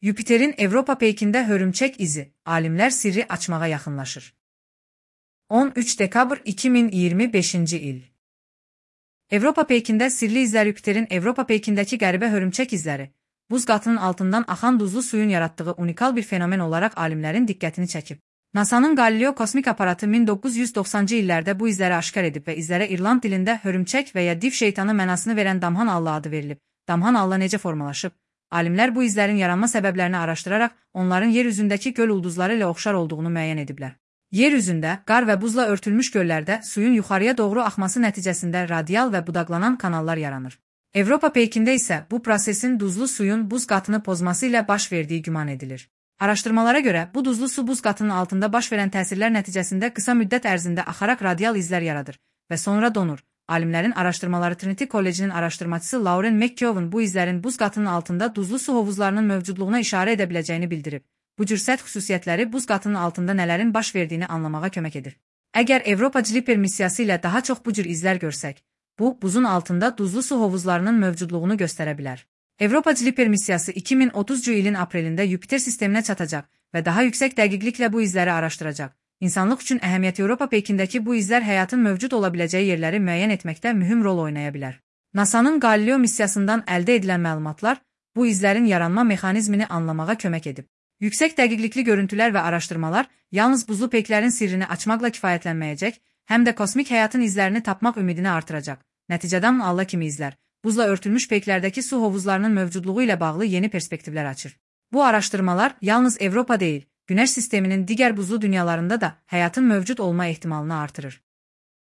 Yupiterin Avropa peykində hörümçək izi, alimlər sirri açmağa yaxınlaşır. 13 dekabr 2025-ci il. Avropa peykində sirli izlər. Yupiterin Avropa peykindəki qəribə hörümçək izləri, buz qatının altından axan duzlu suyun yaratdığı unikal bir fenomen olaraq alimlərin diqqətini çəkib. NASA'nın Galileo kosmik aparatı 1990-cı illərdə bu izləri aşkar edib və izlərə İrland dilində hörümçək və ya div şeytanı mənasını verən Damhan Allah adı verilib. Damhan Allah necə formalaşıb? Alimlər bu izlərin yaranma səbəblərini araşdıraraq onların yer üzündəki göl ulduzları ilə oxşar olduğunu müəyyən ediblər. Yer üzündə, qar və buzla örtülmüş göllərdə suyun yuxarıya doğru axması nəticəsində radial və budaqlanan kanallar yaranır. Avropa peykində isə bu prosesin duzlu suyun buz qatını pozması ilə baş verdiyi güman edilir. Araşdırmalara görə bu duzlu su buz qatının altında baş verən təsirlər nəticəsində qısa müddət ərzində axaraq radial izlər yaradır və sonra donur. Alimlərin araşdırmaları Trinity Kollecinin araşdırmacısı Lauren McKeown bu izlərin buz qatının altında duzlu su hovuzlarının mövcudluğuna işarə edə biləcəyini bildirib. Bu cür sərt xüsusiyyətləri buz qatının altında nələrin baş verdiyini anlamağa kömək edir. Əgər Avropa Jilper missiyası ilə daha çox bu cür izlər görsək, bu, buzun altında duzlu su hovuzlarının mövcudluğunu göstərə bilər. Avropa Jilper missiyası 2030-cu ilin aprelində Yupiter sisteminə çatacaq və daha yüksək dəqiqliklə bu izləri araşdıracaq. İnsanlıq üçün əhəmiyyəti Avropa peykindəki bu izlər həyatın mövcud ola biləcəyi yerləri müəyyən etməkdə mühüm rol oynaya bilər. NASA'nın Galileo missiyasından əldə edilən məlumatlar bu izlərin yaranma mexanizmini anlamağa kömək edib. Yüksək dəqiqlikli görüntülər və araşdırmalar yalnız buzlu peyklərin sirrini açmaqla kifayətlənməyəcək, həm də kosmik həyatın izlərini tapmaq ümidini artıracaq. Nəticədən Allah kimi izlər, buzla örtülmüş peyklərdəki su hovuzlarının mövcudluğu ilə bağlı yeni perspektivlər açır. Bu araşdırmalar yalnız Avropa deyil, Günəş sisteminin digər buzlu dünyalarında da həyatın mövcud olma ehtimalını artırır.